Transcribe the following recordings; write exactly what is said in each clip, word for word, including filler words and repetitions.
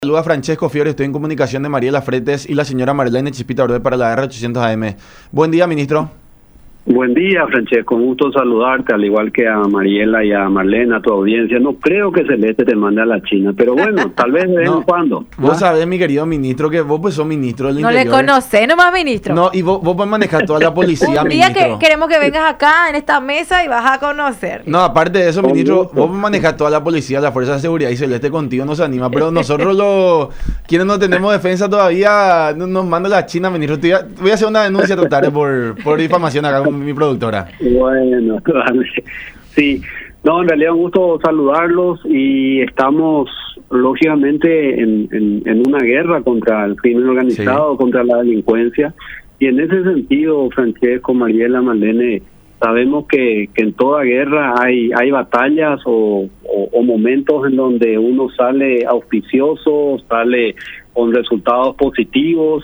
Saluda Francesco Fiore, estoy en comunicación de Mariela Fretes y la señora Marlene Chispita Orde para la R ochocientos A M. Buen día, ministro. Buen día, Francesco, un gusto saludarte, al igual que a Mariela y a Marlene, a tu audiencia. No creo que Celeste te mande a la China, pero bueno, tal vez de vez no, en cuando. Vos ¿Ah? sabés, mi querido ministro, que vos pues sos ministro del no interior. No le conocés nomás, ministro. No, y vos, vos podés manejar toda la policía, Un día ministro. que queremos que vengas acá en esta mesa y vas a conocer. No, aparte de eso, Con ministro, gusto. vos manejas toda la policía, la fuerza de seguridad y Celeste contigo nos anima, pero nosotros los quienes no tenemos defensa todavía no- nos manda la China, ministro. Estoy a- voy a hacer una denuncia total por, por difamación acá con mi productora. Bueno, dale. Sí, no, en realidad un gusto saludarlos y estamos lógicamente en, en, en una guerra contra el crimen organizado, Sí. contra la delincuencia, y en ese sentido, Francesco, Mariela, Marlene, sabemos que, que en toda guerra hay hay batallas o, o, o momentos en donde uno sale auspicioso, sale con resultados positivos,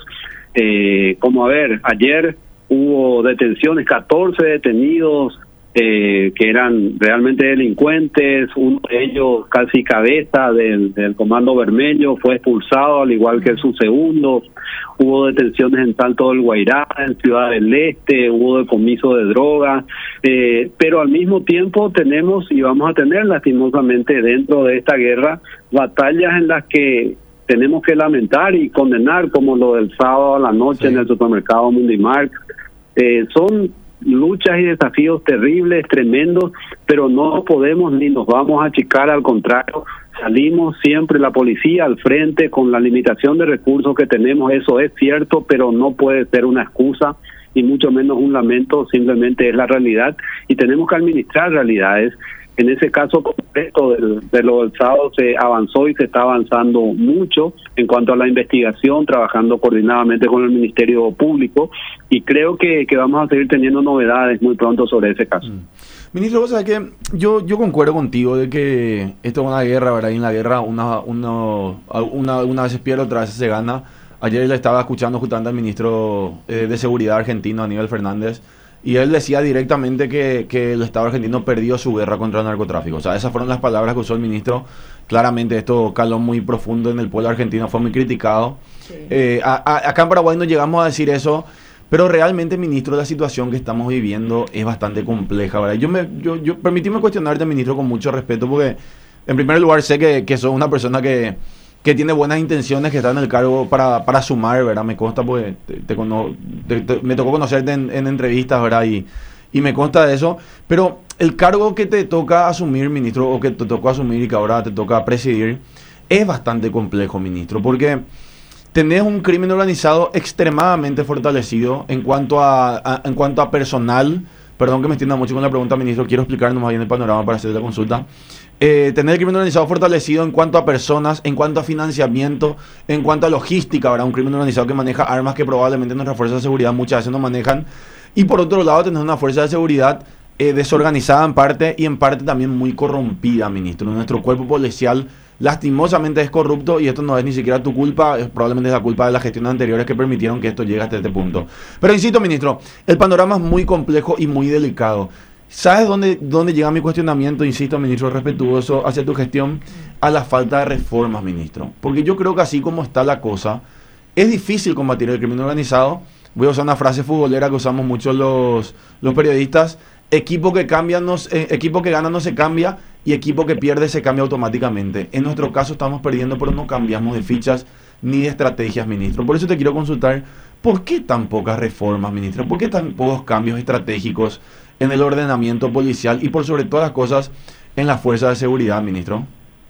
eh, como a ver, ayer hubo detenciones, catorce detenidos eh, que eran realmente delincuentes, uno de ellos casi cabeza del, del Comando Bermejo fue expulsado, al igual que su segundo. Hubo detenciones en Salto del Guairá, en Ciudad del Este, hubo decomiso de drogas, eh, pero al mismo tiempo tenemos y vamos a tener lastimosamente dentro de esta guerra batallas en las que tenemos que lamentar y condenar, como lo del sábado a la noche Sí. en el supermercado Mundimark. Eh, son luchas y desafíos terribles, tremendos, pero no podemos ni nos vamos a achicar, al contrario, salimos siempre la policía al frente con la limitación de recursos que tenemos, eso es cierto, pero no puede ser una excusa y mucho menos un lamento, simplemente es la realidad y tenemos que administrar realidades. En ese caso concreto del, de lo del sábado se avanzó y se está avanzando mucho en cuanto a la investigación, trabajando coordinadamente con el Ministerio Público y creo que, que vamos a seguir teniendo novedades muy pronto sobre ese caso. Mm. Ministro, vos sabés que yo, yo concuerdo contigo de que esto es una guerra, ¿verdad? Y en la guerra una, uno, una, una vez se pierde, otra vez se gana. Ayer le estaba escuchando justamente al ministro eh, de Seguridad argentino, Aníbal Fernández, y él decía directamente que, que el Estado argentino perdió su guerra contra el narcotráfico. O sea, esas fueron las palabras que usó el ministro. Claramente esto caló muy profundo en el pueblo argentino, fue muy criticado. Sí. Eh, a- a- acá en Paraguay no llegamos a decir eso, pero realmente, ministro, la situación que estamos viviendo es bastante compleja, ¿verdad? Yo me, yo, yo, permitime cuestionarte, ministro, con mucho respeto, porque en primer lugar sé que, que sos una persona que, que tiene buenas intenciones, que está en el cargo para, para sumar, ¿verdad? Me consta, porque te, te cono- te- te- me tocó conocerte en, en entrevistas, ¿verdad? Y, y me consta de eso, pero el cargo que te toca asumir, ministro, o que te tocó asumir y que ahora te toca presidir, es bastante complejo, ministro, porque tenés un crimen organizado extremadamente fortalecido en cuanto a, a- en cuanto a personal. Perdón que me extienda mucho con la pregunta, ministro, quiero explicar nomás bien el panorama para hacer la consulta. Eh, tener el crimen organizado fortalecido en cuanto a personas, en cuanto a financiamiento, en cuanto a logística, ¿verdad? Un crimen organizado que maneja armas que probablemente nuestras fuerzas de seguridad muchas veces no manejan. Y por otro lado, tener una fuerza de seguridad eh, desorganizada en parte y en parte también muy corrompida, ministro. Nuestro cuerpo policial lastimosamente es corrupto y esto no es ni siquiera tu culpa, es probablemente es la culpa de las gestiones anteriores que permitieron que esto llegue hasta este punto. Pero insisto, ministro, el panorama es muy complejo y muy delicado. ¿Sabes dónde, dónde llega mi cuestionamiento, insisto, ministro, respetuoso hacia tu gestión? A la falta de reformas, ministro. Porque yo creo que así como está la cosa, es difícil combatir el crimen organizado. Voy a usar una frase futbolera que usamos mucho los, los periodistas. Equipo que cambia no, se- eh, equipo que gana no se cambia y equipo que pierde se cambia automáticamente. En nuestro caso estamos perdiendo, pero no cambiamos de fichas ni de estrategias, ministro. Por eso te quiero consultar, ¿por qué tan pocas reformas, ministro? ¿Por qué tan pocos cambios estratégicos en el ordenamiento policial y por sobre todas las cosas en la fuerza de seguridad, ministro?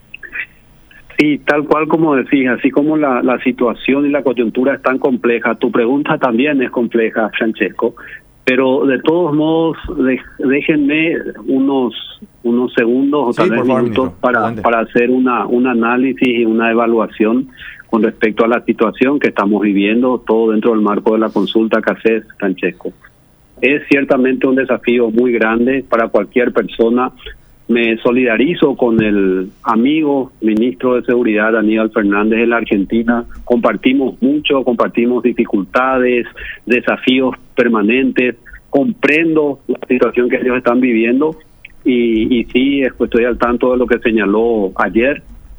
Sí, tal cual como decís, así como la, la situación y la coyuntura es tan compleja, tu pregunta también es compleja, Francesco, pero de todos modos, de- déjenme unos unos segundos o Sí, tal vez por favor, minutos ministro. para, Adelante. para hacer una un análisis y una evaluación con respecto a la situación que estamos viviendo, todo dentro del marco de la consulta que haces, Francesco. Es ciertamente un desafío muy grande para cualquier persona. Me solidarizo con el amigo ministro de Seguridad, Aníbal Fernández, de la Argentina. Compartimos mucho, compartimos dificultades, desafíos permanentes. Comprendo la situación que ellos están viviendo y, y sí, estoy al tanto de lo que señaló ayer.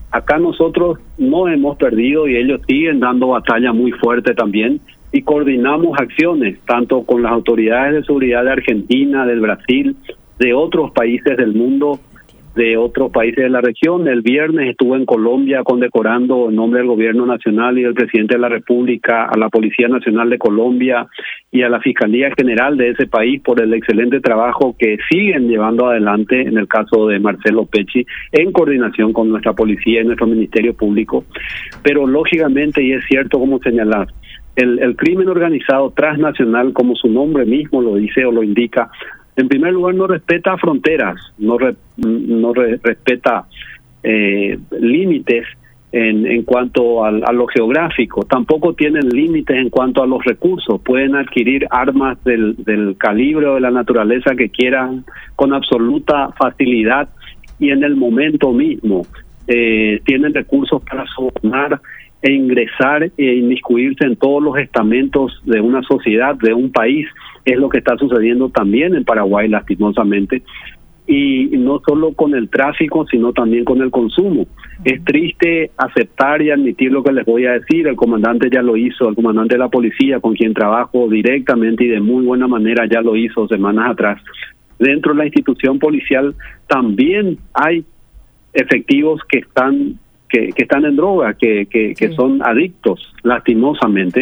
Acá nosotros no hemos perdido y ellos siguen dando batalla muy fuerte también, y coordinamos acciones tanto con las autoridades de seguridad de Argentina, del Brasil, de otros países del mundo, de otros países de la región. El viernes estuve en Colombia condecorando en nombre del gobierno nacional y del presidente de la República a la Policía Nacional de Colombia y a la Fiscalía General de ese país por el excelente trabajo que siguen llevando adelante en el caso de Marcelo Pecci, en coordinación con nuestra policía y nuestro Ministerio Público. Pero lógicamente, y es cierto como señalar, el, el crimen organizado transnacional, como su nombre mismo lo dice o lo indica, en primer lugar no respeta fronteras, no re, no re, respeta eh, límites en, en cuanto a, a lo geográfico, tampoco tienen límites en cuanto a los recursos, pueden adquirir armas del, del calibre o de la naturaleza que quieran con absoluta facilidad y en el momento mismo. Eh, tienen recursos para sobornar e ingresar e inmiscuirse en todos los estamentos de una sociedad, de un país. Es lo que está sucediendo también en Paraguay, lastimosamente, y no solo con el tráfico, sino también con el consumo. Es triste aceptar y admitir lo que les voy a decir, el comandante ya lo hizo, el comandante de la policía, con quien trabajo directamente y de muy buena manera, ya lo hizo semanas atrás. Dentro de la institución policial también hay efectivos que están que, que están en droga, que, que, que sí. son adictos, lastimosamente,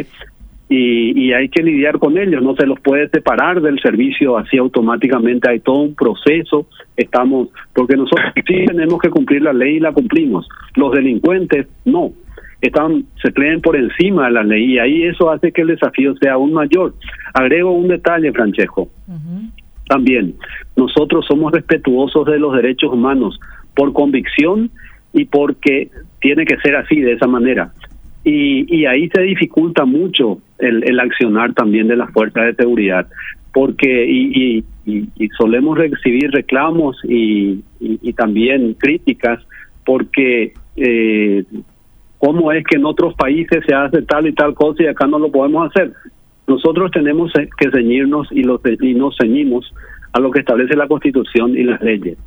y, y hay que lidiar con ellos, no se los puede separar del servicio así automáticamente, hay todo un proceso, estamos, porque nosotros sí tenemos que cumplir la ley y la cumplimos, los delincuentes no, están se creen por encima de la ley y ahí eso hace que el desafío sea aún mayor. Agrego un detalle, Francesco, uh-huh. también, nosotros somos respetuosos de los derechos humanos por convicción y porque tiene que ser así, de esa manera. Y, y ahí se dificulta mucho el, el accionar también de las fuerzas de seguridad, porque y, y, y, y solemos recibir reclamos y, y, y también críticas, porque eh, cómo es que en otros países se hace tal y tal cosa y acá no lo podemos hacer. Nosotros tenemos que ceñirnos y, lo, y nos ceñimos a lo que establece la Constitución y las leyes.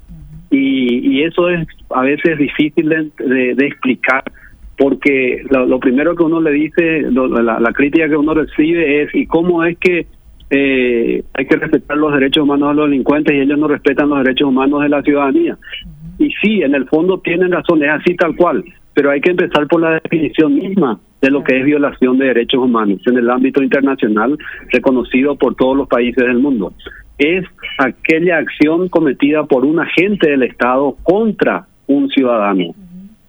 Y, y eso es a veces difícil de, de, de explicar, porque lo, lo primero que uno le dice, lo, la, la crítica que uno recibe es, ¿y cómo es que eh, hay que respetar los derechos humanos de los delincuentes y ellos no respetan los derechos humanos de la ciudadanía? Uh-huh. Y sí, en el fondo tienen razón, es así tal cual, pero hay que empezar por la definición misma de lo que es violación de derechos humanos en el ámbito internacional, reconocido por todos los países del mundo. Es aquella acción cometida por un agente del Estado contra un ciudadano. Uh-huh.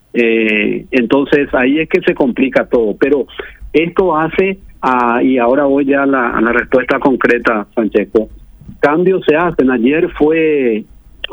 Eh, entonces ahí es que se complica todo, pero esto hace, a, y ahora voy ya a la, a la respuesta concreta, Francesco, cambios se hacen. Ayer fue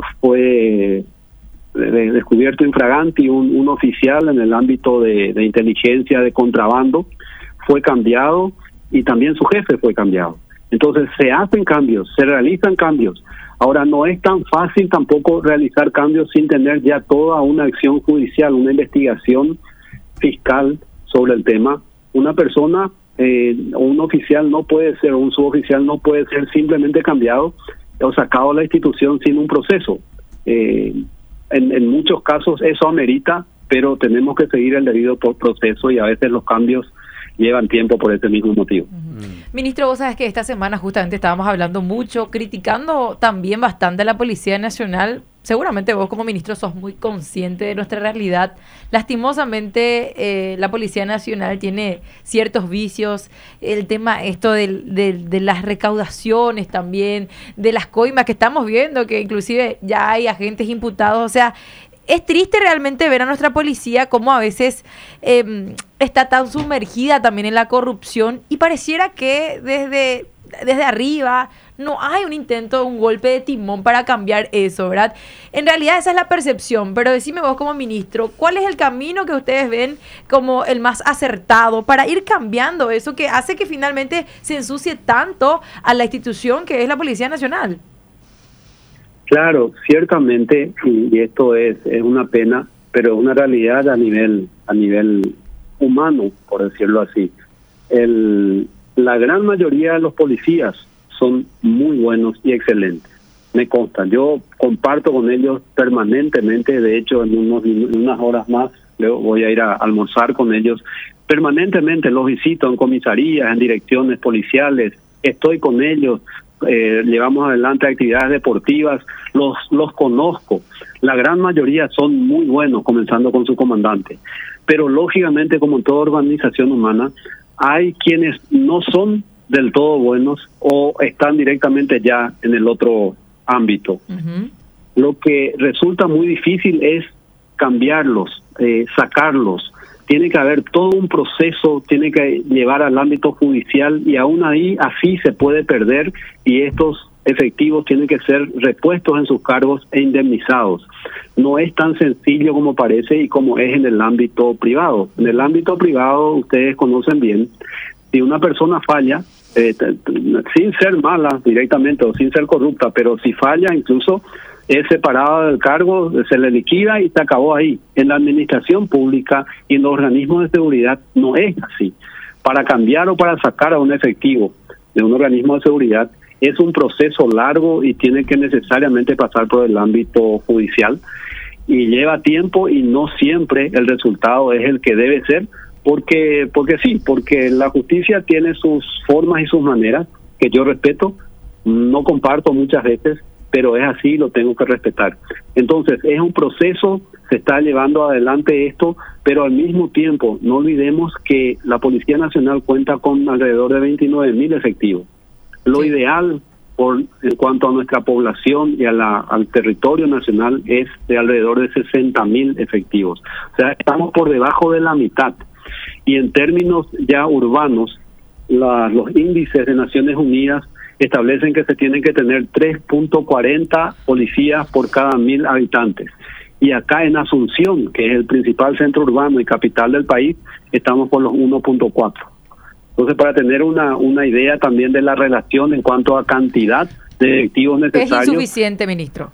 fue de, descubierto infraganti un, un oficial en el ámbito de, de inteligencia de contrabando, fue cambiado y también su jefe fue cambiado. Entonces se hacen cambios, se realizan cambios. Ahora, no es tan fácil tampoco realizar cambios sin tener ya toda una acción judicial, una investigación fiscal sobre el tema. Una persona eh, o un oficial no puede ser, o un suboficial no puede ser simplemente cambiado o sacado de la institución sin un proceso. Eh, en, en muchos casos eso amerita, pero tenemos que seguir el debido proceso y a veces los cambios llevan tiempo por ese mismo motivo. Uh-huh. Ministro, vos sabés que esta semana justamente estábamos hablando mucho, criticando también bastante a la Policía Nacional. Seguramente vos como ministro sos muy consciente de nuestra realidad. Lastimosamente eh, la Policía Nacional tiene ciertos vicios, el tema esto de, de, de las recaudaciones también, de las coimas que estamos viendo, que inclusive ya hay agentes imputados, o sea, es triste realmente ver a nuestra policía como a veces eh, está tan sumergida también en la corrupción y pareciera que desde, desde arriba no hay un intento, un golpe de timón para cambiar eso, ¿verdad? En realidad esa es la percepción, pero decime vos como ministro, ¿cuál es el camino que ustedes ven como el más acertado para ir cambiando eso que hace que finalmente se ensucie tanto a la institución que es la Policía Nacional? Claro, ciertamente, y esto es, es una pena, pero es una realidad a nivel a nivel humano, por decirlo así. El, la gran mayoría de los policías son muy buenos y excelentes, me consta. Yo comparto con ellos permanentemente, de hecho en, unos, en unas horas más Luego voy a ir a almorzar con ellos. Permanentemente los visito en comisarías, en direcciones policiales, estoy con ellos, eh, llevamos adelante actividades deportivas, los, los conozco. La gran mayoría son muy buenos, comenzando con su comandante. Pero lógicamente, como en toda organización humana, hay quienes no son del todo buenos o están directamente ya en el otro ámbito. Uh-huh. Lo que resulta muy difícil es cambiarlos, eh, sacarlos. Tiene que haber todo un proceso, tiene que llevar al ámbito judicial y aún ahí así se puede perder y estos efectivos tienen que ser repuestos en sus cargos e indemnizados. No es tan sencillo como parece y como es en el ámbito privado. En el ámbito privado, ustedes conocen bien, si una persona falla, eh, sin ser mala directamente o sin ser corrupta, pero si falla incluso es separado del cargo, se le liquida y se acabó ahí. En la administración pública y en los organismos de seguridad no es así. Para cambiar o para sacar a un efectivo de un organismo de seguridad es un proceso largo y tiene que necesariamente pasar por el ámbito judicial y lleva tiempo y no siempre el resultado es el que debe ser, porque porque sí, porque la justicia tiene sus formas y sus maneras que yo respeto, no comparto muchas veces, pero es así, lo tengo que respetar. Entonces, es un proceso, se está llevando adelante esto, pero al mismo tiempo, no olvidemos que la Policía Nacional cuenta con alrededor de veintinueve mil efectivos. Lo sí. ideal, por en cuanto a nuestra población y a la, al territorio nacional, es de alrededor de sesenta mil efectivos. O sea, estamos por debajo de la mitad. Y en términos ya urbanos, la, los índices de Naciones Unidas establecen que se tienen que tener tres punto cuarenta policías por cada mil habitantes. Y acá en Asunción, que es el principal centro urbano y capital del país, estamos por los uno punto cuatro. Entonces, para tener una, una idea también de la relación en cuanto a cantidad de efectivos necesarios... Es insuficiente, ministro.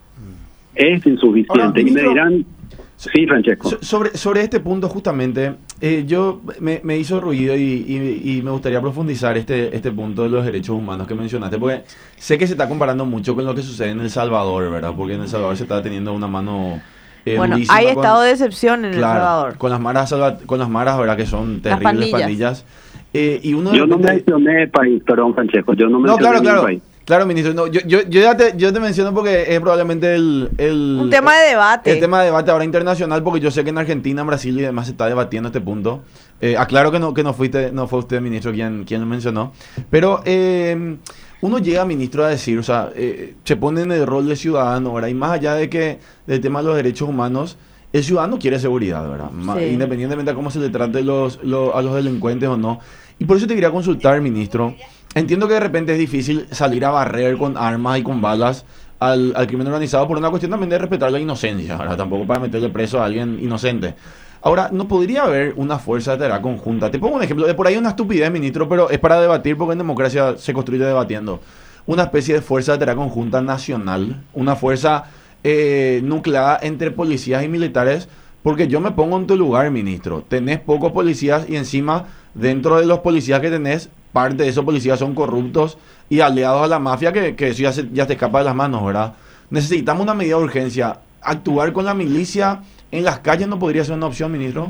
Es insuficiente. Ahora, ministro, y me dirán... Sí, Francesco. Sobre, sobre este punto justamente, eh, yo me, me hizo ruido y, y, y me gustaría profundizar este, este punto de los derechos humanos que mencionaste, porque sé que se está comparando mucho con lo que sucede en El Salvador, ¿verdad? Porque en El Salvador se está teniendo una mano... Eh, bueno, hay con, estado de excepción en claro, El Salvador. Con las maras, con las maras, ¿verdad? Que son terribles pandillas. pandillas. Eh, y uno yo repente... no mencioné el país, perdón, Francesco, yo no mencioné no, claro, claro. el país. Claro, ministro, no, yo, yo, yo, ya te, yo te menciono porque es probablemente el, el... Un tema de debate. El tema de debate ahora internacional, porque yo sé que en Argentina, en Brasil y demás se está debatiendo este punto. Eh, aclaro que no que no fuiste no fue usted, ministro, quien, quien lo mencionó. Pero eh, uno llega, ministro, a decir, o sea, eh, se pone en el rol de ciudadano, ¿verdad? Y más allá de que del tema de los derechos humanos, el ciudadano quiere seguridad, ¿verdad? Sí. Independientemente de cómo se le trate los, los, a los delincuentes o no. Y por eso te quería consultar, ministro. Entiendo que de repente es difícil salir a barrer con armas y con balas al, al crimen organizado por una cuestión también de respetar la inocencia, ¿verdad? Tampoco para meterle preso a alguien inocente. Ahora, ¿no podría haber una fuerza de tarea conjunta? Te pongo un ejemplo, de por ahí una estupidez, ministro, pero es para debatir porque en democracia se construye debatiendo. Una especie de fuerza de tarea conjunta nacional, una fuerza eh, nucleada entre policías y militares, porque yo me pongo en tu lugar, ministro. Tenés pocos policías y encima, dentro de los policías que tenés, parte de esos policías son corruptos y aliados a la mafia, que, que eso ya, se, ya te escapa de las manos, ¿verdad? Necesitamos una medida de urgencia. ¿Actuar con la milicia en las calles no podría ser una opción, ministro?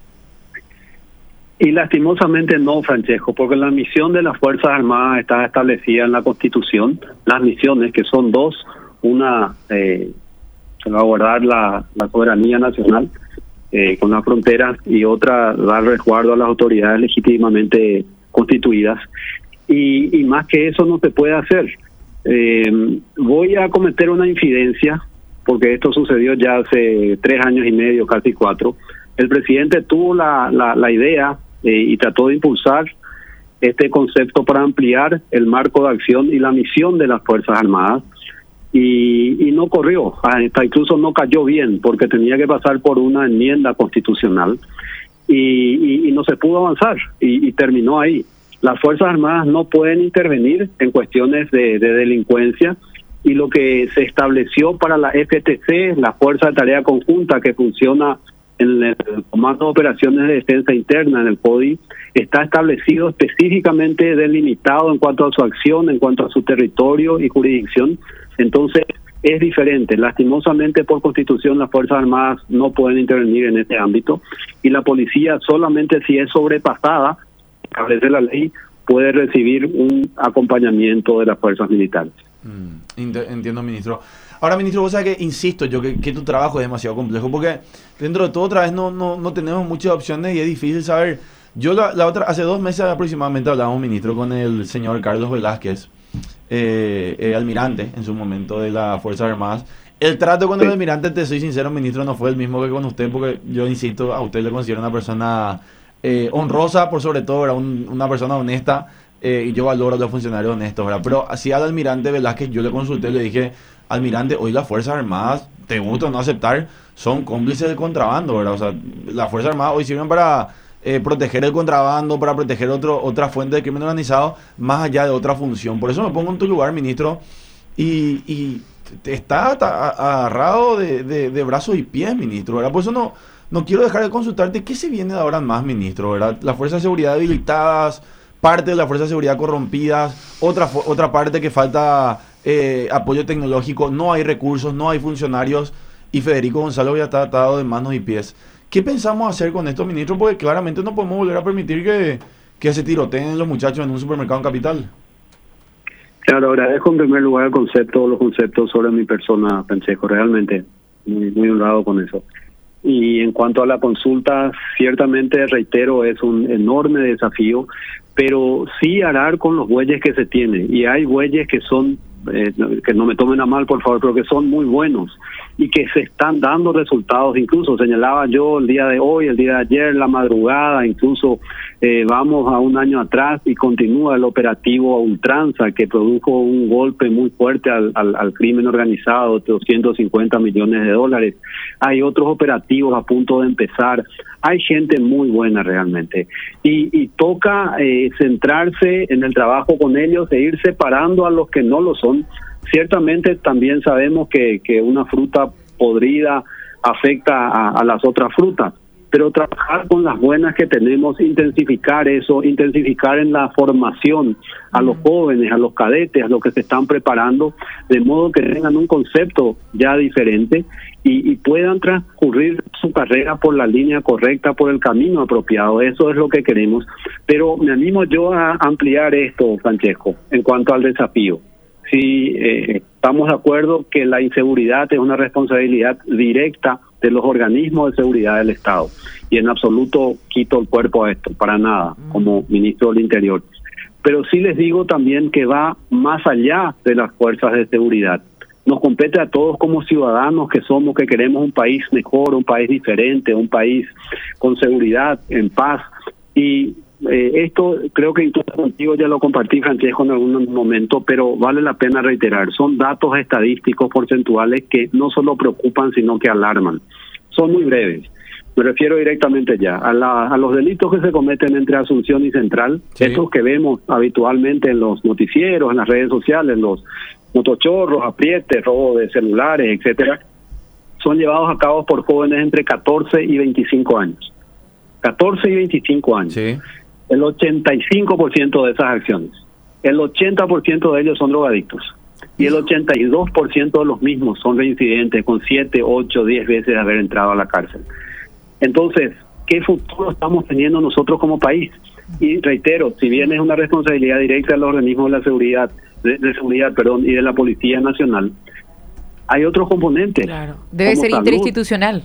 Y lastimosamente no, Francesco, porque la misión de las Fuerzas Armadas está establecida en la Constitución. Las misiones, que son dos, una, eh, salvaguardar la, la soberanía nacional eh, con las fronteras y otra, dar resguardo a las autoridades legítimamente constituidas, y, y más que eso no se puede hacer. Eh, voy a cometer una infidencia, porque esto sucedió ya hace tres años y medio, casi cuatro. El presidente tuvo la, la, la idea eh, y trató de impulsar este concepto para ampliar el marco de acción y la misión de las Fuerzas Armadas, y, y no corrió, hasta incluso no cayó bien, porque tenía que pasar por una enmienda constitucional. Y, y, y no se pudo avanzar y, y terminó ahí. Las Fuerzas Armadas no pueden intervenir en cuestiones de, de delincuencia, y lo que se estableció para la F T C, la Fuerza de Tarea Conjunta que funciona en el Comando de Operaciones de Defensa Interna, en el P O D I, está establecido específicamente delimitado en cuanto a su acción, en cuanto a su territorio y jurisdicción. Entonces, es diferente. Lastimosamente, por Constitución, las Fuerzas Armadas no pueden intervenir en este ámbito y la policía solamente si es sobrepasada, establece la ley, puede recibir un acompañamiento de las fuerzas militares. Mm, entiendo, ministro. Ahora, ministro, vos sabés que, insisto yo, que, que tu trabajo es demasiado complejo, porque dentro de todo otra vez no, no, no tenemos muchas opciones y es difícil saber. Yo la, la otra, hace dos meses aproximadamente hablábamos, ministro, con el señor Carlos Velázquez, eh, eh, almirante en su momento de las Fuerzas Armadas. El trato con el almirante, te soy sincero, ministro, no fue el mismo que con usted, porque yo insisto, a usted le considero una persona eh, honrosa, por sobre todo, era un, una persona honesta, eh, y yo valoro a los funcionarios honestos, ¿verdad? Pero así al almirante Velázquez, yo le consulté, le dije, almirante, hoy las Fuerzas Armadas, te gusta o no aceptar, son cómplices del contrabando, ¿verdad? O sea, las Fuerzas Armadas hoy sirven para eh, proteger el contrabando, para proteger otro, otra fuente de crimen organizado, más allá de otra función. Por eso me pongo en tu lugar, ministro, y, y está, está agarrado de, de, de brazos y pies, ministro, ¿verdad? Por eso no, no quiero dejar de consultarte, ¿qué se viene de ahora en más, ministro, ¿verdad? Las Fuerzas de Seguridad debilitadas, parte de la Fuerza de Seguridad corrompidas, otra, otra parte que falta eh, apoyo tecnológico, no hay recursos, no hay funcionarios, y Federico González ya está atado de manos y pies. ¿Qué pensamos hacer con esto, ministro? Porque claramente no podemos volver a permitir que, que se tiroteen los muchachos en un supermercado en Capital. Claro, agradezco en primer lugar el concepto, los conceptos sobre mi persona, Francesco, realmente muy, muy honrado con eso. Y en cuanto a la consulta, ciertamente, reitero, es un enorme desafío, pero sí arar con los bueyes que se tienen. Y hay bueyes que son, eh, que no me tomen a mal, por favor, pero que son muy buenos y que se están dando resultados. Incluso señalaba yo el día de hoy, el día de ayer, la madrugada, incluso eh, vamos a un año atrás y continúa el operativo a ultranza que produjo un golpe muy fuerte al, al, al crimen organizado de doscientos cincuenta millones de dólares. Hay otros operativos a punto de empezar. Hay gente muy buena realmente y, y toca eh, centrarse en el trabajo con ellos e ir separando a los que no lo son. Ciertamente también sabemos que, que una fruta podrida afecta a, a las otras frutas, pero trabajar con las buenas que tenemos, intensificar eso, intensificar en la formación a los jóvenes, a los cadetes, a los que se están preparando, de modo que tengan un concepto ya diferente y, y puedan transcurrir su carrera por la línea correcta, por el camino apropiado. Eso es lo que queremos. Pero me animo yo a ampliar esto, Francesco, en cuanto al desafío. Sí, eh, estamos de acuerdo que la inseguridad es una responsabilidad directa de los organismos de seguridad del Estado. Y en absoluto quito el cuerpo a esto, para nada, como ministro del Interior. Pero sí les digo también que va más allá de las fuerzas de seguridad. Nos compete a todos como ciudadanos que somos, que queremos un país mejor, un país diferente, un país con seguridad, en paz. Y Eh, esto creo que incluso contigo ya lo compartí, Francesco, en algún momento, pero vale la pena reiterar. Son datos estadísticos porcentuales que no solo preocupan, sino que alarman. Son muy breves. Me refiero directamente ya a, la, a los delitos que se cometen entre Asunción y Central, sí. Estos que vemos habitualmente en los noticieros, en las redes sociales, los motochorros, aprietes, robo de celulares, etcétera, son llevados a cabo por jóvenes entre catorce y veinticinco años. catorce y veinticinco años. Sí. El ochenta y cinco por ciento de esas acciones, el ochenta por ciento de ellos son drogadictos y el ochenta y dos por ciento de los mismos son reincidentes con siete, ocho, diez veces de haber entrado a la cárcel. Entonces, ¿qué futuro estamos teniendo nosotros como país? Y reitero, si bien es una responsabilidad directa de los organismos de la seguridad, de, de seguridad, perdón, y de la Policía Nacional, hay otros componentes. Claro, debe ser salud, interinstitucional.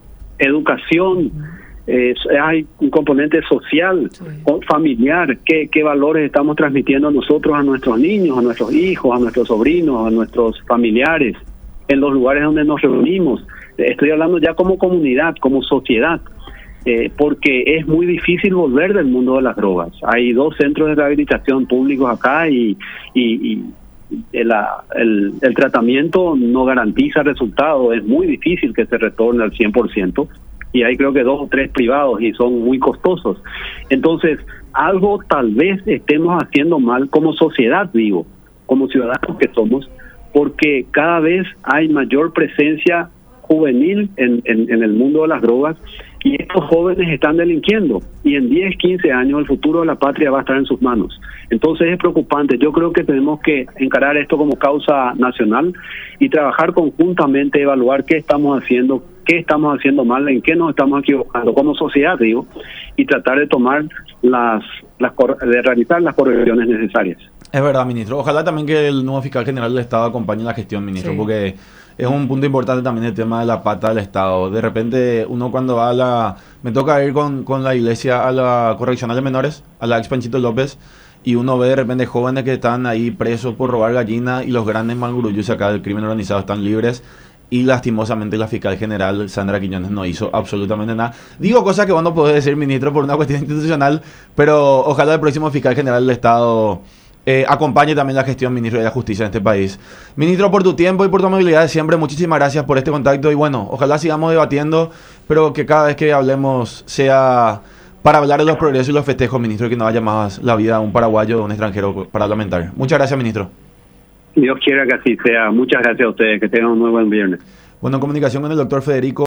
Educación. Eh, hay un componente social, sí. familiar, ¿qué, qué valores estamos transmitiendo nosotros a nuestros niños, a nuestros hijos, a nuestros sobrinos, a nuestros familiares, en los lugares donde nos reunimos. Estoy hablando ya como comunidad, como sociedad, eh, porque es muy difícil volver del mundo de las drogas. Hay dos centros de rehabilitación públicos acá y, y, y el, el, el tratamiento no garantiza resultados, es muy difícil que se retorne al cien por ciento. Y hay creo que dos o tres privados y son muy costosos. Entonces, algo tal vez estemos haciendo mal como sociedad, digo, como ciudadanos que somos, porque cada vez hay mayor presencia juvenil en, en, en el mundo de las drogas y estos jóvenes están delinquiendo, y en diez, quince años el futuro de la patria va a estar en sus manos. Entonces es preocupante. Yo creo que tenemos que encarar esto como causa nacional y trabajar conjuntamente, evaluar qué estamos haciendo, qué estamos haciendo mal, en qué nos estamos equivocando como sociedad, digo, y tratar de tomar las, las de realizar las correcciones necesarias. Es verdad, ministro. Ojalá también que el nuevo fiscal general del Estado acompañe la gestión, ministro, sí. Porque es un punto importante también el tema de la pata del Estado. De repente, uno cuando va a la... Me toca ir con, con la iglesia a la correccional de menores, a la ex Panchito López, y uno ve de repente jóvenes que están ahí presos por robar gallina y los grandes manguruyos acá del crimen organizado están libres. Y lastimosamente la fiscal general Sandra Quiñones no hizo absolutamente nada. Digo cosas que vos no podés decir, ministro, por una cuestión institucional, pero ojalá el próximo fiscal general del Estado eh, acompañe también la gestión, ministro de la Justicia en este país. Ministro, por tu tiempo y por tu amabilidad de siempre, muchísimas gracias por este contacto y bueno, ojalá sigamos debatiendo, pero que cada vez que hablemos sea para hablar de los progresos y los festejos, ministro, y que no vaya más la vida de un paraguayo o de un extranjero parlamentario. Muchas gracias, ministro. Dios quiera que así sea. Muchas gracias a ustedes. Que tengan un muy buen viernes. Bueno, en comunicación con el doctor Federico